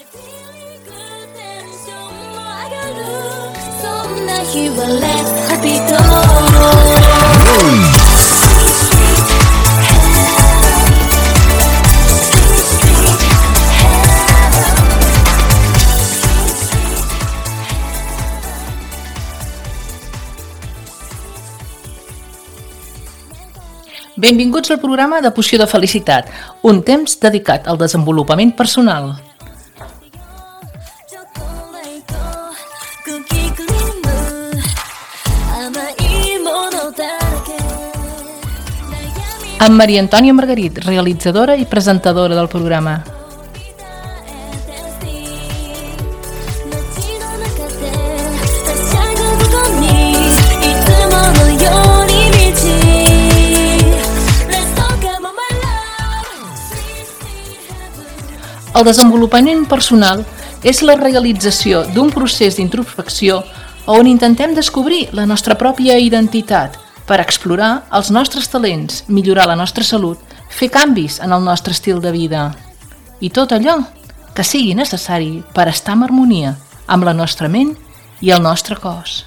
Benvinguts al programa de Poció de Felicitat, un temps dedicat al desenvolupament personal. Amb Maria Antònia Margarit, realitzadora i presentadora del programa. El desenvolupament personal és la realització d'un procés d'introspecció on intentem descobrir la nostra pròpia identitat per explorar els nostres talents, millorar la nostra salut, fer canvis en el nostre estil de vida i tot allò que sigui necessari per estar en harmonia amb la nostra ment i el nostre cos.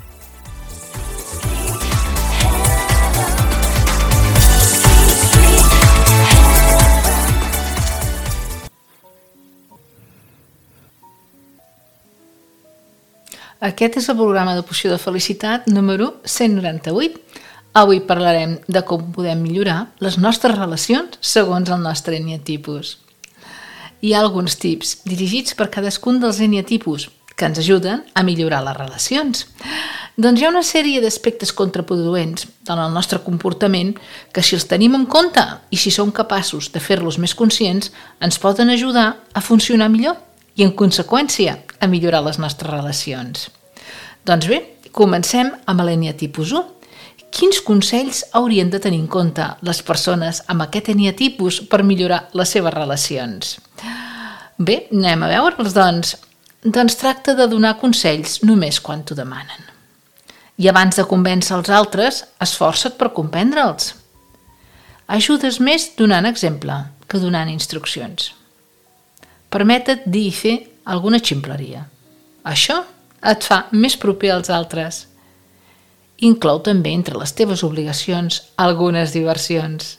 Aquest és el programa de Poció de Felicitat número 198. Avui parlarem de com podem millorar les nostres relacions segons el nostre eneatipus. Hi ha alguns tips dirigits per cadascun dels eneatipus que ens ajuden a millorar les relacions. Doncs hi ha una sèrie d'aspectes contraproduents en el nostre comportament que si els tenim en compte i si som capaços de fer-los més conscients ens poden ajudar a funcionar millor i en conseqüència a millorar les nostres relacions. Doncs bé, comencem amb l'eneatipus 1. Quins consells haurien de tenir en compte les persones amb aquest eneatipus per millorar les seves relacions? Bé, anem a veure'ls, doncs. Doncs tracta de donar consells només quan t'ho demanen. I abans de convèncer els altres, esforça't per comprendre'ls. Ajudes més donant exemple que donant instruccions. Permeta't dir i fer alguna ximpleria. Això et fa més proper als altres. Inclou també entre les teves obligacions algunes diversions.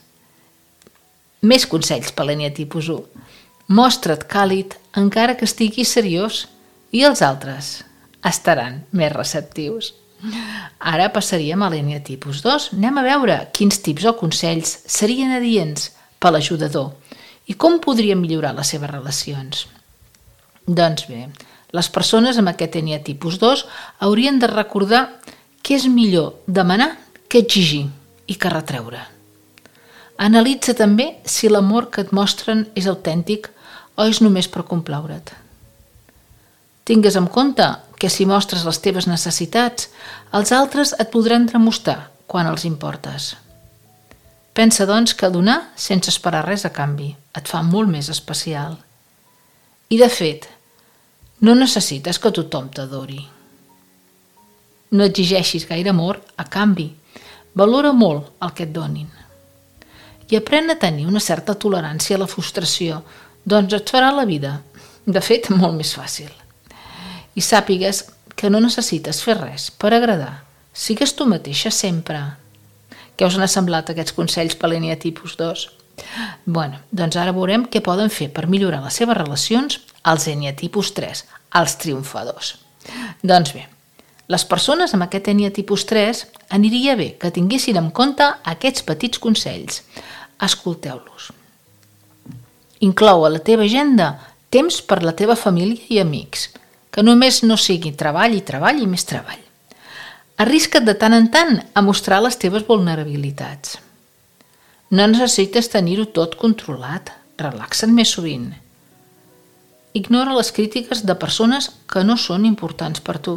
Més consells per l'eneatipus 1. Mostra't càlid encara que estiguis seriós i els altres estaran més receptius. Ara passaríem a l'eneatipus 2. Anem a veure quins tips o consells serien adients per l'ajudador i com podríem millorar les seves relacions. Doncs bé, les persones amb aquest eneatipus 2 haurien de recordar que és millor demanar que exigir i que retreure. Analitza també si l'amor que et mostren és autèntic o és només per complaure't. Tingues en compte que si mostres les teves necessitats, els altres et podran demostrar quan els importes. Pensa, doncs, que donar sense esperar res a canvi et fa molt més especial. I, de fet, no necessites que tothom t'adori. No exigeixis gaire amor a canvi. Valora molt el que et donin. I aprèn a tenir una certa tolerància a la frustració, doncs et farà la vida, de fet, molt més fàcil. I sàpigues que no necessites fer res per agradar. Sigues tu mateixa sempre. Què us han semblat aquests consells per l'eneatipus 2? Bé, doncs ara veurem què poden fer per millorar les seves relacions als eneatipus 3, els triomfadors. Doncs bé, les persones amb aquest eneatipus 3 aniria bé que tinguessin en compte aquests petits consells. Escolteu-los. Inclou a la teva agenda temps per la teva família i amics, que només no sigui treball i més treball. Arrisca't de tant en tant a mostrar les teves vulnerabilitats. No necessites tenir-ho tot controlat, relaxa't més sovint. Ignora les crítiques de persones que no són importants per tu.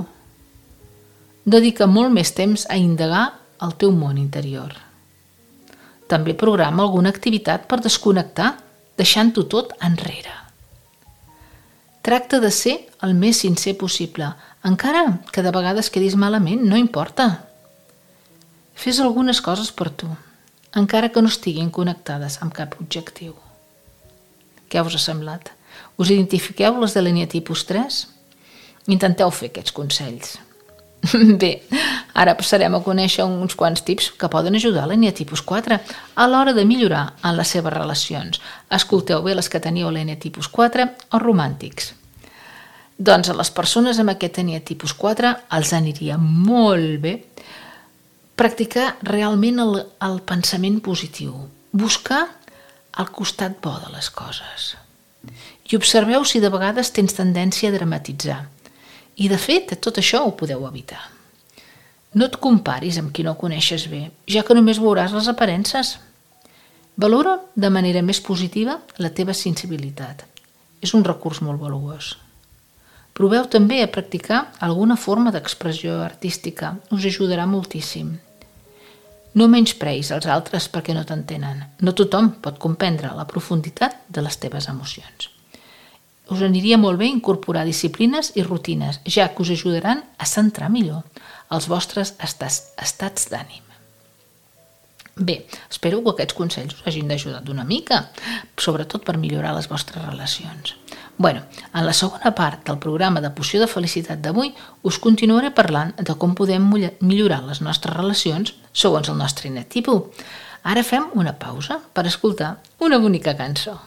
Dedica molt més temps a indagar el teu món interior. També programa alguna activitat per desconnectar, deixant-ho tot enrere. Tracta de ser el més sincer possible, encara que de vegades quedis malament, no importa. Fes algunes coses per tu, encara que no estiguin connectades amb cap objectiu. Què us ha semblat? Us identifiqueu les de l'ENIA tipus 3? Intenteu fer aquests consells. Bé, ara passarem a conèixer uns quants tips que poden ajudar l'ENIA tipus 4 a l'hora de millorar en les seves relacions. Escolteu bé les que teniu l'ENIA tipus 4 o romàntics. Doncs a les persones amb aquest ENIA tipus 4 els aniria molt bé practicar realment el pensament positiu, buscar el costat bo de les coses. I observeu si de vegades tens tendència a dramatitzar. I, de fet, tot això ho podeu evitar. No et comparis amb qui no coneixes bé, ja que només veuràs les aparences. Valora de manera més positiva la teva sensibilitat. És un recurs molt valuós. Proveu també a practicar alguna forma d'expressió artística. Us ajudarà moltíssim. No menyspreis els altres perquè no t'entenen. No tothom pot comprendre la profunditat de les teves emocions. Us aniria molt bé incorporar disciplines i rutines, ja que us ajudaran a centrar millor els vostres estats d'ànim. Bé, espero que aquests consells us hagin ajudat una mica, sobretot per millorar les vostres relacions. En la segona part del programa de Poció de Felicitat d'avui us continuaré parlant de com podem millorar les nostres relacions segons el nostre tipus. Ara fem una pausa per escoltar una bonica cançó.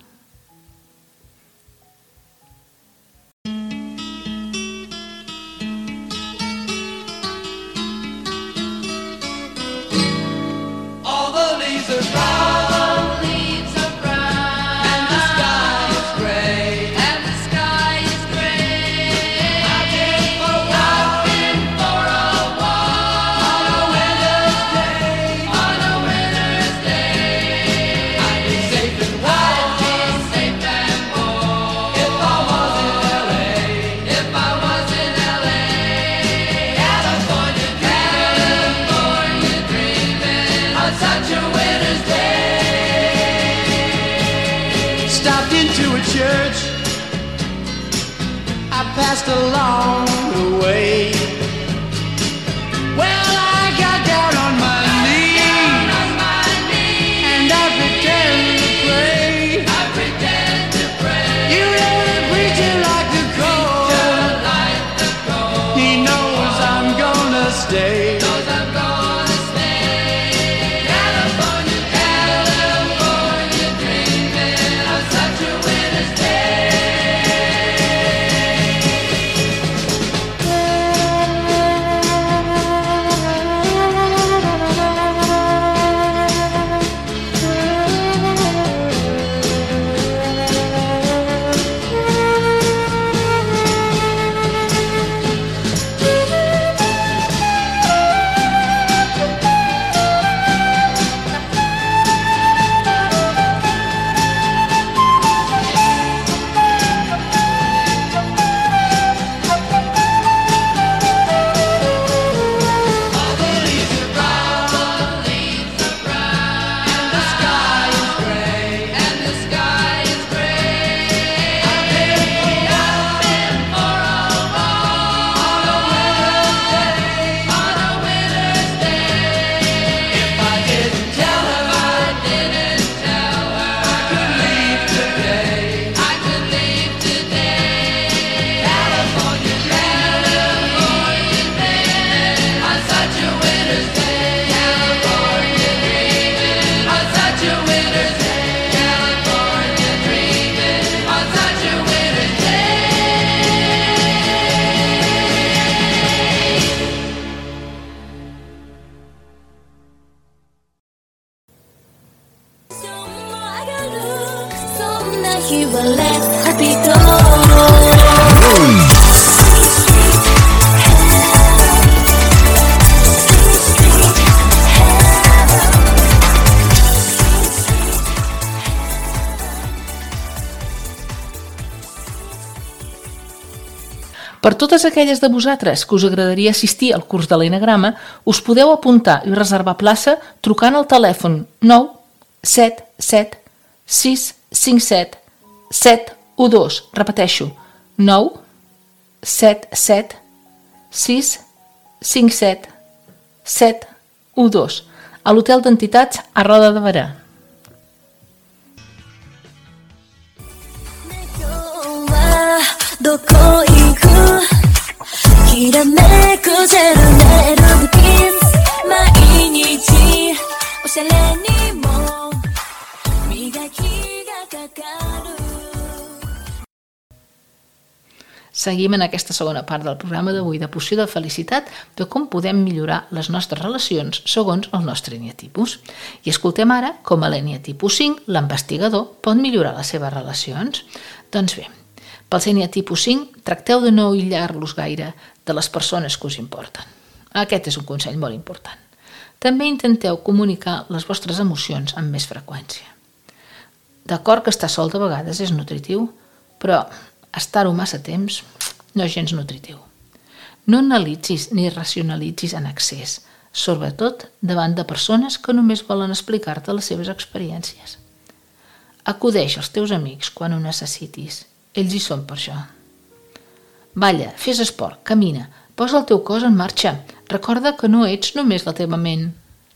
Passed along the way. Well, I got down on my knees and I pretend to pray. You know the preacher like the cold. He knows I'm gonna stay. California, dreaming of such a winter's day. He will let happy go. Per totes aquelles de vosaltres que us agradaria assistir al curs de l'enagrama, us podeu apuntar i reservar plaça trucant al telèfon 977 657 712. Repeteixo, 977 657 712 a l'Hotel d'Entitats a Roda de Berà. きらめくジェルネイルブキス毎日おしゃれにも磨きがかかる。 Seguim en aquesta segona part del programa d'avui de Poció de Felicitat de com podem millorar les nostres relacions segons el nostre eneatipus. I escoltem ara com a l'eneatipus 5, l'investigador, pot millorar les seves relacions. Doncs bé, pels eneatipus 5, tracteu de no aïllar-los gaire de les persones que us importen. Aquest és un consell molt important. També intenteu comunicar les vostres emocions amb més freqüència. D'acord que estar sol de vegades és nutritiu, però estar-ho massa temps no és gens nutritiu. No analitzis ni racionalitzis en excés, sobretot davant de persones que només volen explicar-te les seves experiències. Acudeix als teus amics quan ho necessitis. Ells hi són per això. Balla, fes esport, camina, posa el teu cos en marxa. Recorda que no ets només la teva ment.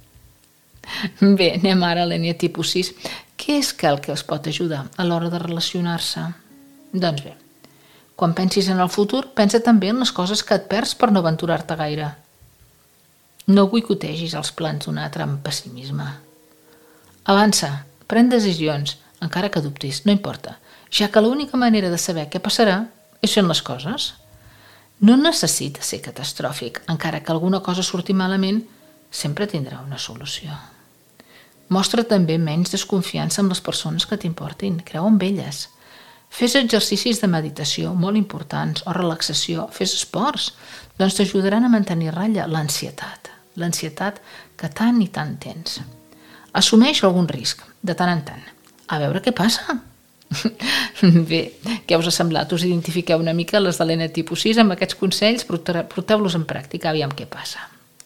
Bé, anem ara a l'eneatipus 6. Què és el que els pot ajudar a l'hora de relacionar-se? Doncs bé, quan pensis en el futur, pensa també en les coses que et perds per no aventurar-te gaire. No boicotegis els plans d'un altre amb pessimisme. Avança, pren decisions, encara que dubtis, no importa, ja que l'única manera de saber què passarà és fent les coses. No necessita ser catastròfic, encara que alguna cosa surti malament, sempre tindrà una solució. Mostra també menys desconfiança amb les persones que t'importin, creu en elles. Fes exercicis de meditació molt importants o relaxació, fes esports, doncs t'ajudaran a mantenir ratlla l'ansietat que tant i tant tens. Assumeix algun risc, de tant en tant. A veure què passa. Bé, què us ha semblat? Us identifiqueu una mica les de l'eneatipus 6 amb aquests consells, porteu-los en pràctica, aviam què passa.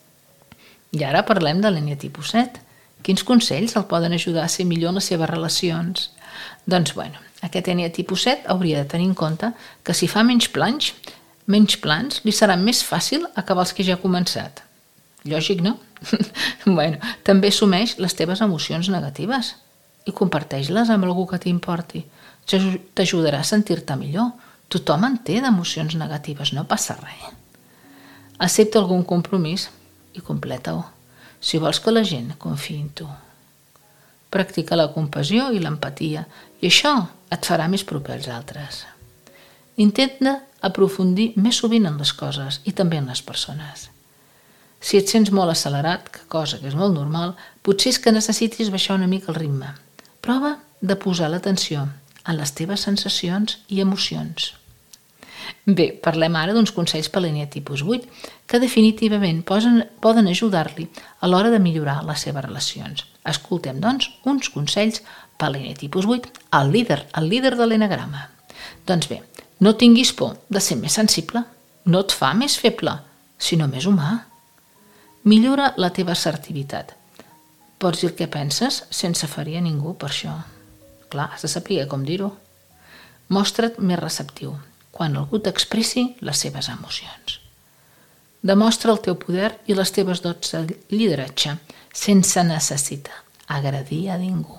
I ara parlem de l'eneatipus 7. Quins consells el poden ajudar a ser millor en les seves relacions? Doncs bueno, aquest eneatipus 7 hauria de tenir en compte que si fa menys plans, li serà més fàcil acabar els que ja ha començat. Lògic, no? Bueno, també assumeix les teves emocions negatives i comparteix-les amb algú que t'importi. T'ajudarà a sentir-te millor. Tothom en té d'emocions negatives, no passa res. Accepta algun compromís i completa-ho, si vols que la gent confiï en tu. Practica la compassió i l'empatia i això et farà més proper als altres. Intenta aprofundir més sovint en les coses i també en les persones. Si et sents molt accelerat, cosa que és molt normal, potser és que necessitis baixar una mica el ritme. Prova de posar l'atenció en les teves sensacions i emocions. Bé, parlem ara d'uns consells per l'eneatipus 8 que definitivament poden ajudar-li a l'hora de millorar les seves relacions. Escoltem, doncs, uns consells per l'eneatipus 8, el líder de l'enagrama. Doncs bé, no tinguis por de ser més sensible, no et fa més feble, sinó més humà. Millora la teva assertivitat. Pots dir el que penses sense ferir a ningú per això. Clar, has de saber com dir-ho. Mostra't més receptiu quan algú t'expressi les seves emocions. Demostra el teu poder i les teves dots de lideratge sense necessitar agredir a ningú.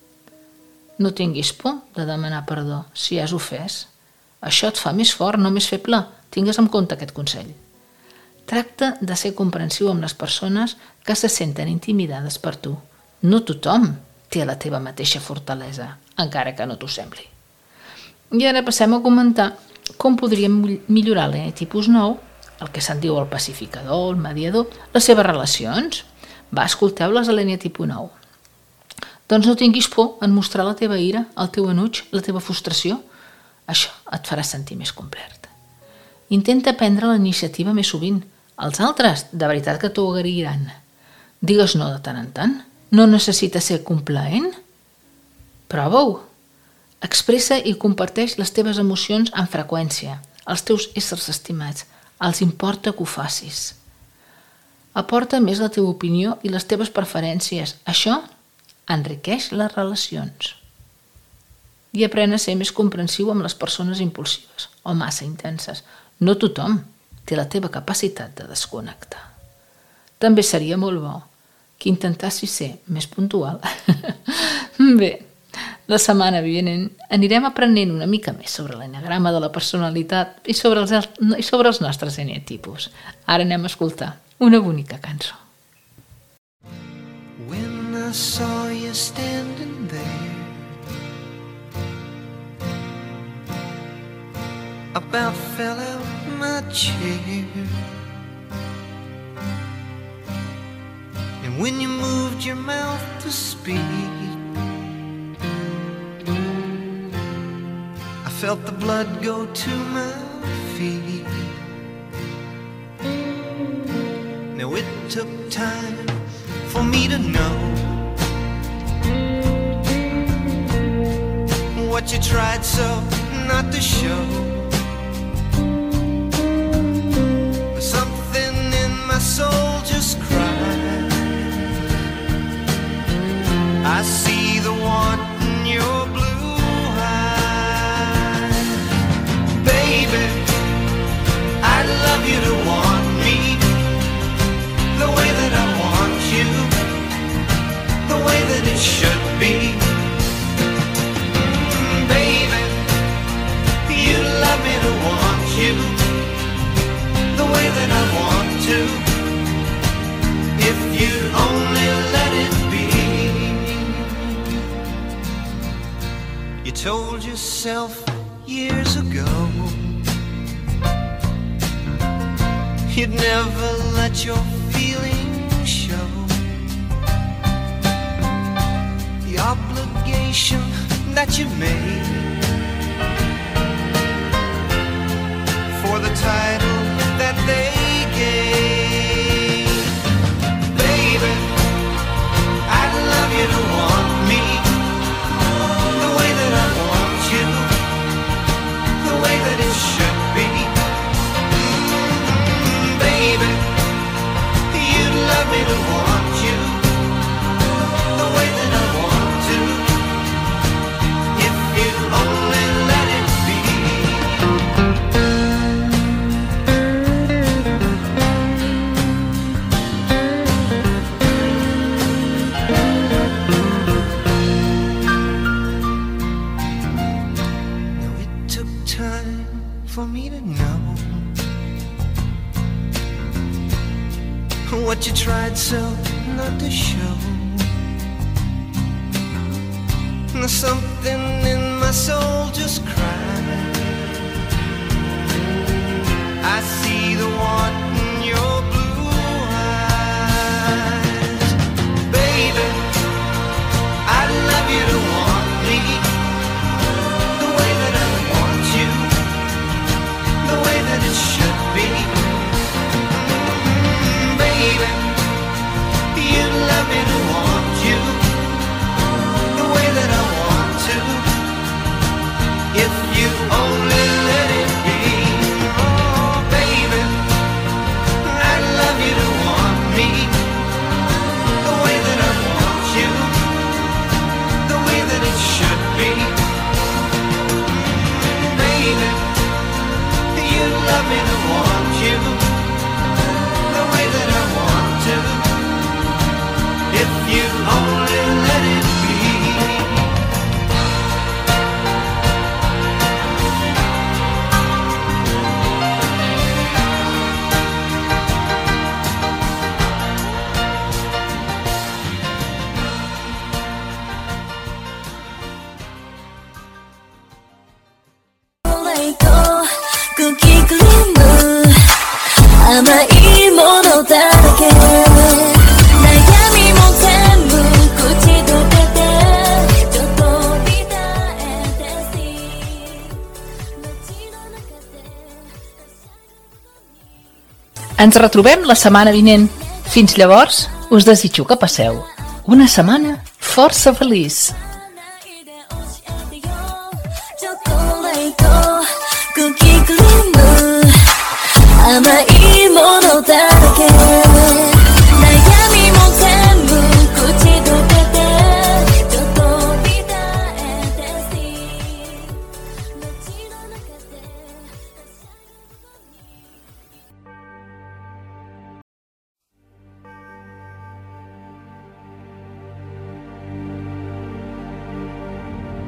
No tinguis por de demanar perdó si has ofès. Això et fa més fort, no més feble. Tingues en compte aquest consell. Tracta de ser comprensiu amb les persones que se senten intimidades per tu. No tothom té la teva mateixa fortalesa, encara que no t'ho sembli. I ara passem a comentar com podríem millorar l'eneatipus 9, el que se'n diu el pacificador, el mediador, les seves relacions. Va, escolteu-les a l'eneatipus 9. Doncs no tinguis por en mostrar la teva ira, el teu enuig, la teva frustració. Això et farà sentir més complet. Intenta prendre la iniciativa més sovint. Els altres, de veritat que t'ho agrairan. Digues no de tant en tant. No necessites ser complaent. Prova-ho. Expressa i comparteix les teves emocions amb freqüència. Els teus éssers estimats. Els importa que ho facis. Aporta més la teva opinió i les teves preferències. Això enriqueix les relacions. I aprèn a ser més comprensiu amb les persones impulsives o massa intenses. No tothom té la teva capacitat de desconnectar. També seria molt bo que intentessis ser més puntual. Bé, La setmana vinent anirem aprenent una mica més sobre l'enagrama de la personalitat i sobre els nostres eneatipus. Ara anem a escoltar una bonica cançó. When I saw you standing there, about fell out my chair. And when you moved your mouth to speak, I felt the blood go to my feet. Now it took time for me to know what you tried so not to show. Something in my soul just cried. I see the want in your blue eyes. Baby, I'd love you to want me the way that I want you, the way that it should be. Baby, you'd love me to want you the way that I want to, if you'd only let it be. You told yourself years ago you'd never let your feelings show. The obligation that you made for the title that they gave. Baby, I'd love you to want me the way that I want you, the way that it should be. Baby, you'd love me to want you the way that I want to, if you only let it be. Now it took time for me to know what you tried so not to show. Now something in my soul just cried. I see the want in your blue eyes. Baby, I'd love you to want me the way that I want you, the way that it should be. Baby, you'd love me to want you the way that I want to, if you only let it be. Oh, baby, I'd love you to want me the way that I want you, the way that it should be. Baby, you'd love me to want you the way that I want to, if you only let it be. Ens retrobem la setmana vinent. Fins llavors, us desitjo que passeu una setmana força feliç. チョコレートクッキークリーム甘いものだらけ悩みも全部口どけてちょっとビターテスティ街の中で 「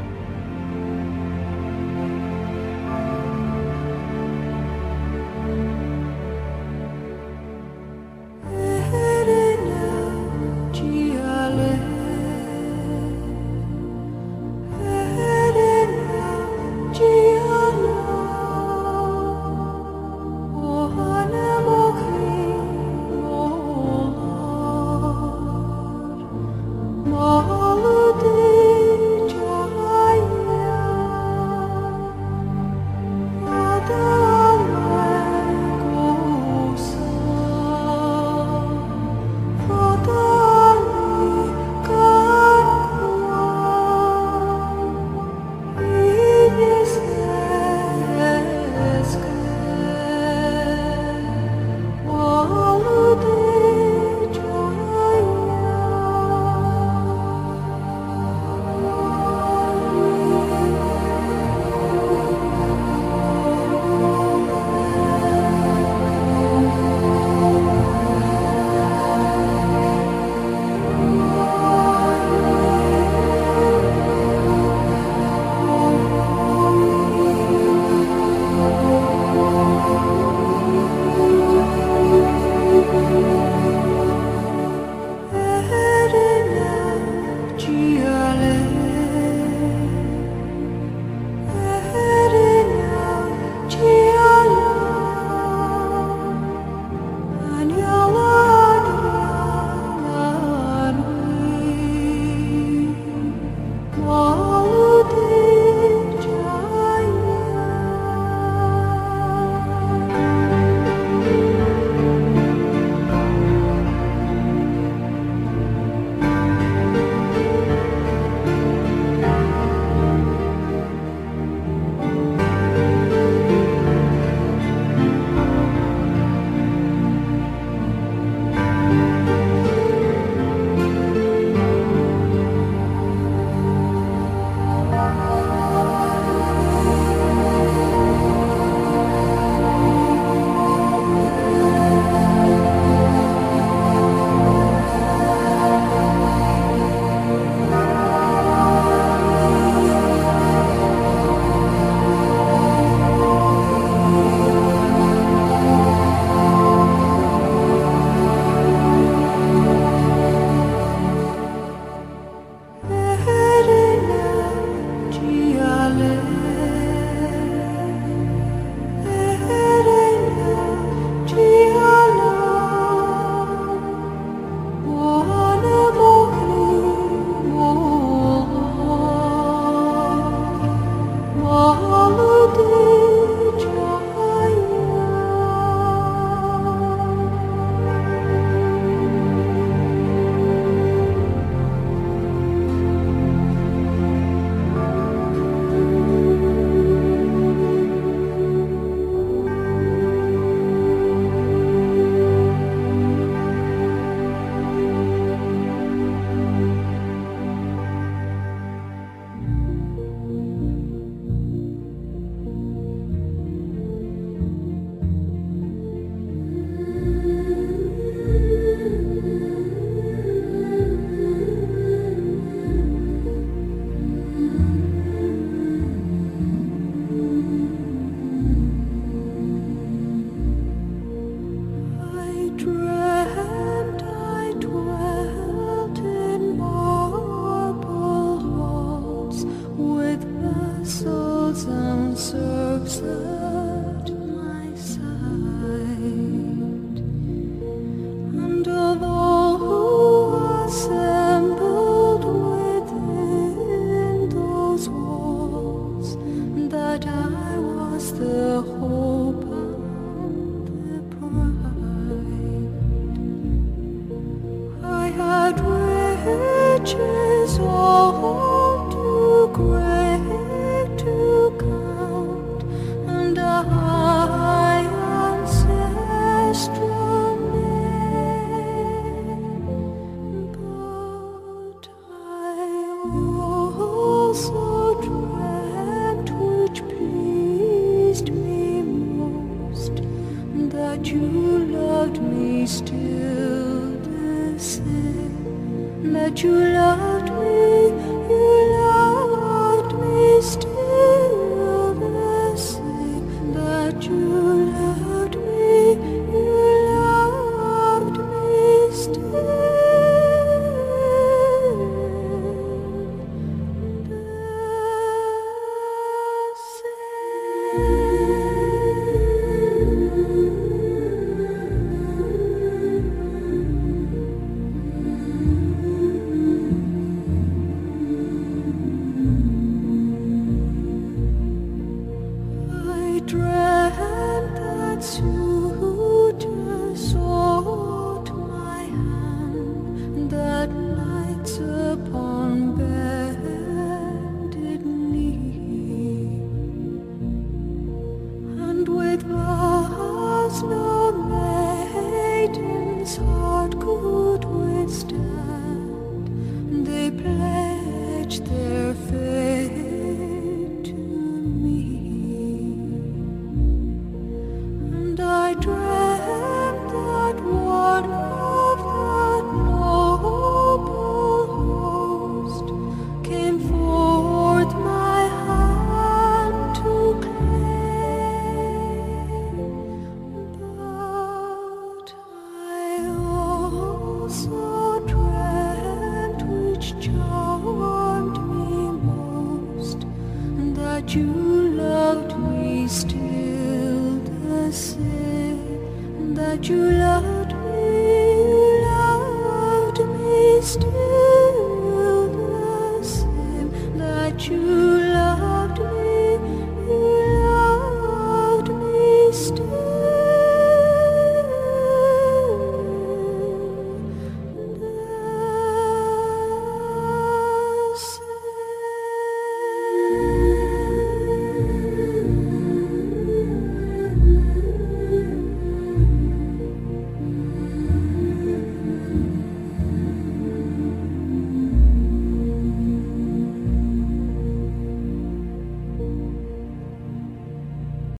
You loved me still.